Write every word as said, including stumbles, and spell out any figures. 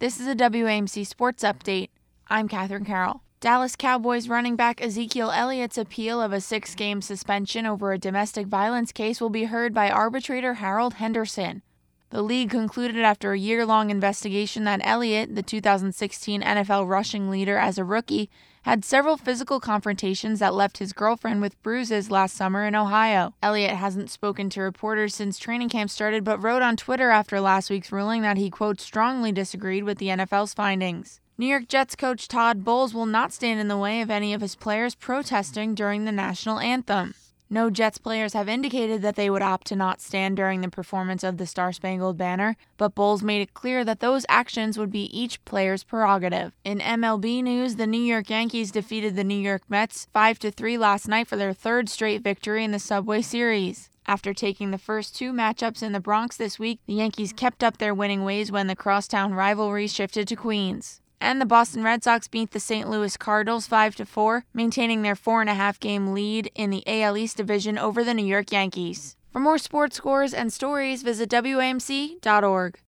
This is a W A M C Sports Update. I'm Katherine Carroll. Dallas Cowboys running back Ezekiel Elliott's appeal of a six-game suspension over a domestic violence case will be heard by arbitrator Harold Henderson. The league concluded after a year-long investigation that Elliott, the two thousand sixteen N F L rushing leader as a rookie, had several physical confrontations that left his girlfriend with bruises last summer in Ohio. Elliott hasn't spoken to reporters since training camp started, but wrote on Twitter after last week's ruling that he, quote, strongly disagreed with the N F L's findings. New York Jets coach Todd Bowles will not stand in the way of any of his players protesting during the national anthem. No Jets players have indicated that they would opt to not stand during the performance of the Star-Spangled Banner, but Bowles made it clear that those actions would be each player's prerogative. In M L B news, the New York Yankees defeated the New York Mets five to three last night for their third straight victory in the Subway Series. After taking the first two matchups in the Bronx this week, the Yankees kept up their winning ways when the crosstown rivalry shifted to Queens. And the Boston Red Sox beat the Saint Louis Cardinals five to four, maintaining their four and a half game lead in the A L East division over the New York Yankees. For more sports scores and stories, visit W A M C dot org.